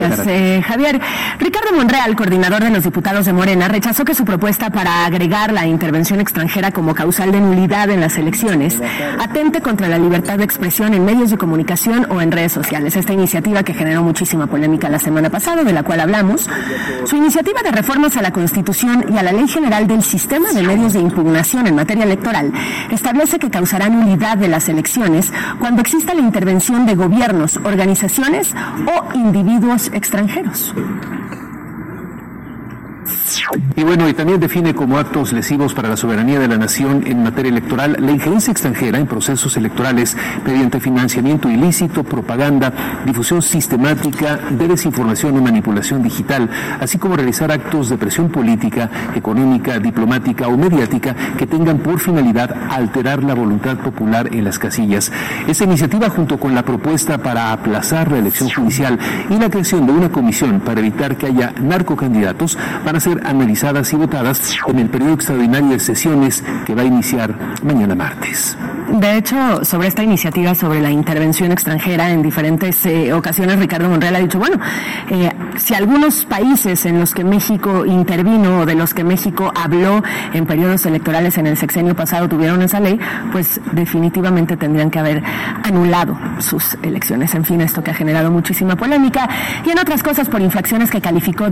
Javier, Ricardo Monreal, coordinador de los diputados de Morena, rechazó que su propuesta para agregar la intervención extranjera como causal de nulidad en las elecciones atente contra la libertad de expresión en medios de comunicación o en redes sociales. Esta iniciativa, que generó muchísima polémica la semana pasada, de la cual hablamos, su iniciativa de reformas a la Constitución y a la Ley General del Sistema de Medios de Impugnación en materia electoral, establece que causará nulidad de las elecciones cuando exista la intervención de gobiernos, organizaciones o individuos extranjeros. Y bueno, y también define como actos lesivos para la soberanía de la nación en materia electoral la injerencia extranjera en procesos electorales mediante financiamiento ilícito, propaganda, difusión sistemática de desinformación o manipulación digital, así como realizar actos de presión política, económica, diplomática o mediática que tengan por finalidad alterar la voluntad popular en las casillas. Esta iniciativa, junto con la propuesta para aplazar la elección judicial y la creación de una comisión para evitar que haya narcocandidatos, van a ser analizadas y votadas en el periodo extraordinario de sesiones que va a iniciar mañana martes. De hecho, sobre esta iniciativa sobre la intervención extranjera, en diferentes ocasiones Ricardo Monreal ha dicho, bueno, si algunos países en los que México intervino o de los que México habló en periodos electorales en el sexenio pasado tuvieron esa ley, pues definitivamente tendrían que haber anulado sus elecciones. En fin, esto que ha generado muchísima polémica y en otras cosas por infracciones que calificó